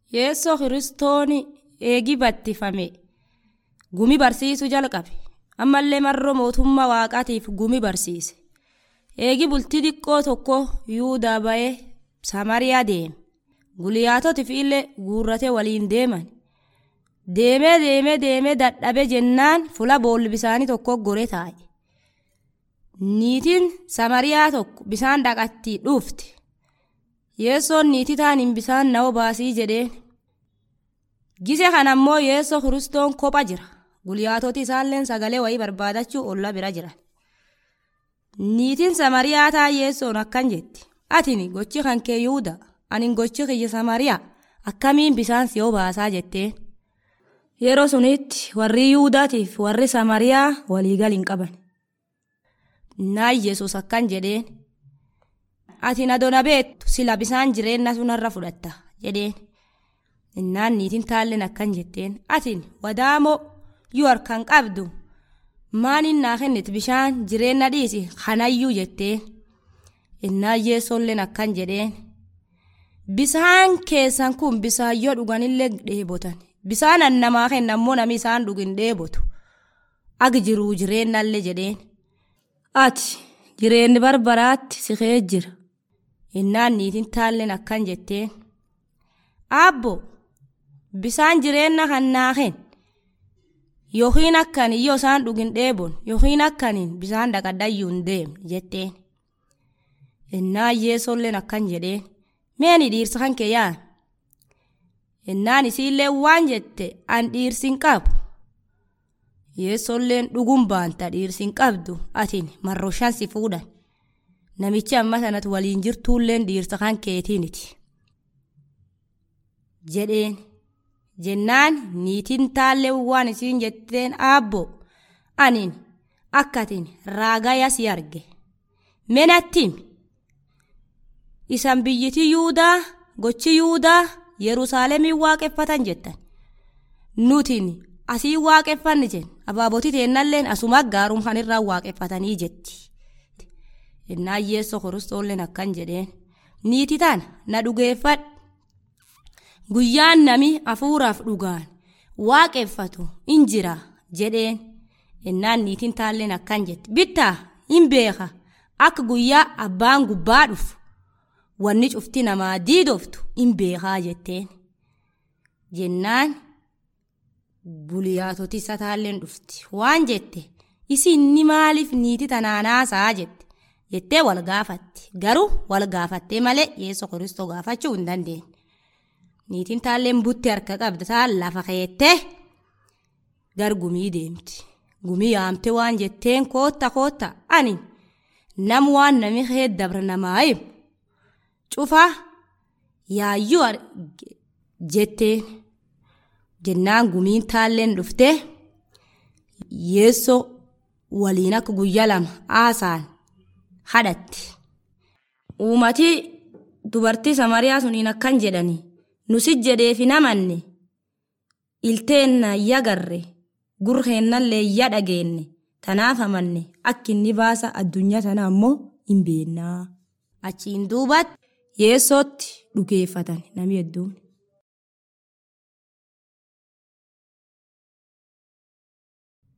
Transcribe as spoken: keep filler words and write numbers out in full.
Yeesoo Kiristooni eegi battifame gumi barsiisu jalqabe. Ammallee marroo mootummaa waaqaatiif gumi barsiise. Eegi bultii xiqqoo tokko Yuudaa ba'ee Samariyaa deeme. Guliyyaatoti fiillee guurratee waliin deeman. Deemee deemee deemee dadhabe jennaan fula boolli bisaanii tokko gore taa'e. Niitiin Samariyaa tokko bisaan dhaqatti dhufte. Yeesoon niitii taaniin bisaan na obaasii jedheen. Gise kanammoo Yeesoo Kiristoon kopha jira. Guliyyaatoti isaalleen sagalee wayii barbaadachuu olla bira jiran. Niitiin Samariyaa taa Yeesoon akkan jetti. Atini gochi kan kee Yuudaa, anin gochi kiyya Samariyaa akkamiin bisaan si obaasaa jetteen. Yeroo sunitti warri Yuudaatiif warri Samariyaa waliigal hin qaban. Naan Yesuus akkan jedheen. Ati na dona beektu sila bisaan jireenna sunarra fudhatta jedheen. Innaan niitiin taalleen akkan jetteen. Atin wadaamoo yoo harkaan qabdu maaniin naa kennit bishaan jireenna dhiisi kanayyuu jetteen. Innaan Yeesoolleen akkan jedheen. Bisaan keessan kun bisaan yoo dhuganillee dheebotan. Bisaan annamaa kennammoo nami isaan dhugin dheebotu. Agi jiruu jireennallee jedheen. Ati jireenni barbaraatti si kee jira. Innaan niitiin taalleen akkan jetteen. Abbo bisaan jireenna kan naa kenni. Yookiin akkanii yoo isaan dhugin dheebon yookiin akkaniin bisaan dhaqadhayyuu hin deemne jetteen. Innaan Yeesoolleen akkan jedheen. Meeni dhiirsa kan kee yaa? Innaan isiillee waan jette an dhiirsin qabu. Yeesoolleen dhugun baanta dhiirsin qabdu atin marroo shan si fuudhan. Namichi amma sanatti waliin jirtuulleen dhiirsa kan keetiiniti. Jedheen. Jennaan niitiin taallee waan isiin jetteen abbo anin akkatin raagaya si arge. Menattim. Isan biyyiti Yuudaa gochi Yuudaa Yerusaalemiin waaqeffatan jettan. Nutin asii waaqeffanni jen abaabotii teennalleen asuma gaarum kan irraa waaqeffatanii jetti. Innaan Yeesoo Kiristoolleen akkan jedheen. Niiti tana na dhugeeffadhu. Guyyaan nami afuuraaf dhugaan waaqeffatu in jira jedheen. Innaan niitiin taalleen akkan jetti. Bittaa in beeka akka guyyaa abbaan gubbaa dhufu. Wanni cufti namaa diidoftu in beekaa jetteen. Jennaan guliyyaatoti isa taalleen dhufti. Waan jette isin ni maaliif niiti tanaanaasaa jette. Jettee wal gaafatti. Garuu wal gaafattee malee Yeesoo Kiristoo gaafachuu hin dandeenye. Niitiin taalleen butti harka qabda taal lafa keettee gar gumii deemti. Gumii yaamte waan jetteen kootta kootta ani nam waan nami heeddabra namaa himu. Cufaa yaayyuu jetteen. Jennaan gumiin taalleen dhuftee Yeesoo waliin akka guyyaa lama haasaan hadhatti. Uumatii dubartii Samariyaa suniin akkan jedhani. Nusi jedheefi namanne ilteenna yagarre gurheennallee ya dhageenne tanaaf amanne akka inni baasa addunyaa tana ammoo hin beennaa. Achiin duubatti Yeesootti dhugeeffatan nami hedduun.